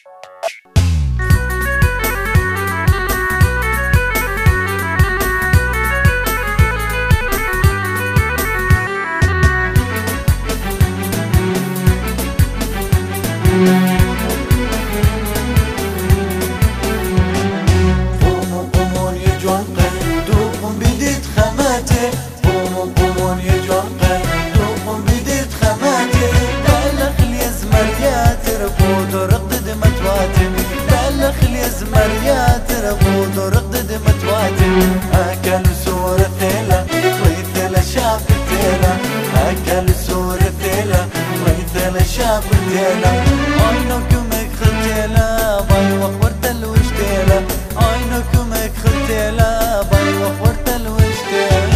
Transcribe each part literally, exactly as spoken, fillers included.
مريات ربود ورقد متواتر أكل سور ثيلة ويثل شاب ثيلة أكل سور ثيلة ويثل شاب ثيلة عينكم خلتيلة باي وخورت الوشتيلة عينكم خلتيلة باي وخورت الوشتيلة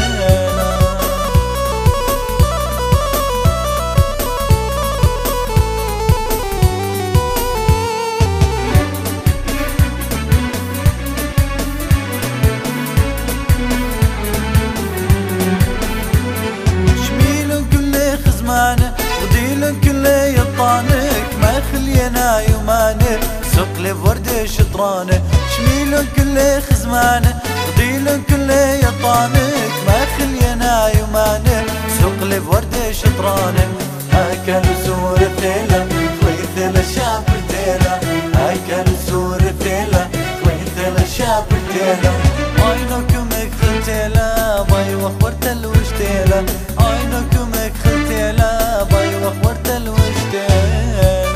غديل كل يطانك ما خلينا يمانه سوق لي بورد شطرانه شميل كل خزمانه غديل كل يطانك ما خلينا يمانه سوق لي بورد شطرانه اكل سور ثيله ويثل شاب ثيله اكل سور ثيله ويثل شاب ثيله عينكم خلتيله باي وخورت الوشتيله عينكم خلتيله باي وخورت الوشتيله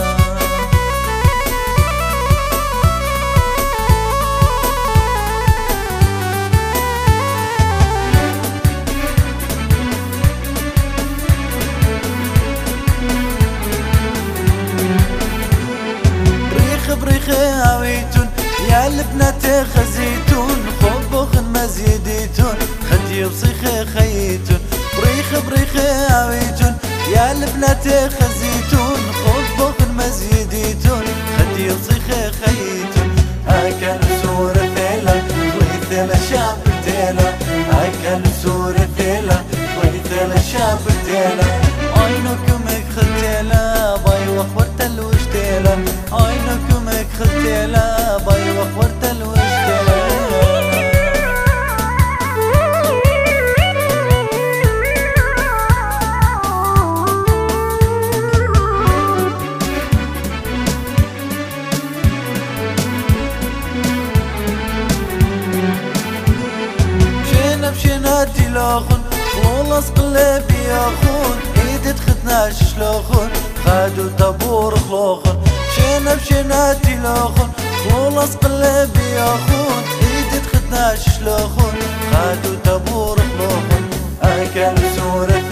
بريخ بريخ هاويتون يا لبنات خزيتون خبخ مزيديتون خدي بصيخ خيتون بريخ بريخ هاويتون يا البنات خزيتون خبخ مزيديتون خدي بصيخ خيتون أكل سور ثيلة ويثل شاب ثيلة أكل سور ثيلة ويثل شاب ثيلة عينكم خلتيلة باي وخورت الوشتيلة عينكم خلتيلة باي وخورت الوشتيلة بشيناتي لاخون خلص قلبي ياخون ايدي تختناش شلوخون خادو طابور خلوخون شينا بشيناتي لاخون خلص قلبي ياخون ايدي تختناش شلوخون خادو طابور خلوخون اكل سورة